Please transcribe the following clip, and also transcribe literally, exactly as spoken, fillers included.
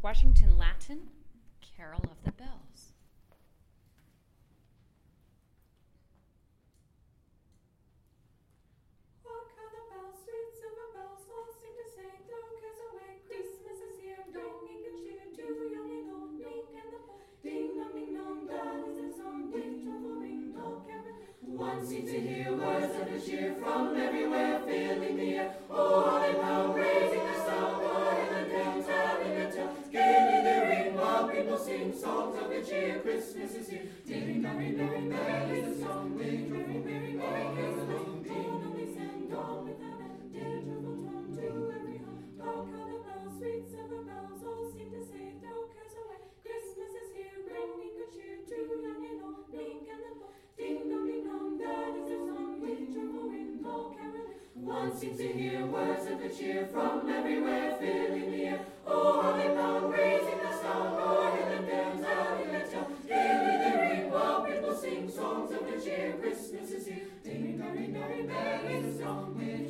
Washington Latin, Carol of the Bells. Hark how the bells, sweet silver bells, all seem to say, throw cares away, Christmas is here, bringing good cheer to young and old, meek and the poor. Ding dong, ding dong, that is the song, ding dong, ring, all caroling. One seems to hear words of good cheer from everywhere, filling the air. Oh, holly bound, raising the sound, o'er hill and dale, telling a tale. Gaily they ring while people sing songs of good cheer. Christmas is here. Ding dong, ding dong, that is the song, ding dong, ring, ring, all caroling. Ding dong, they sang, dawn without end, did a joyful tone to every home. Hark how the bells, sweet silver bells, all seem to say, throw cares away. Christmas is here, bringing good cheer to young and old, meek and the poor. Ding dong, ding dong, that is their song, with joyful wind, all caroling. One seems to hear words of good cheer from everywhere, filling the air. Oh, holly bound, raising the sound, o'er hill and dale, telling a tale. Gaily they ring while people sing songs of good cheer. Christmas is here. Ding dong, ding dong, that is the song, with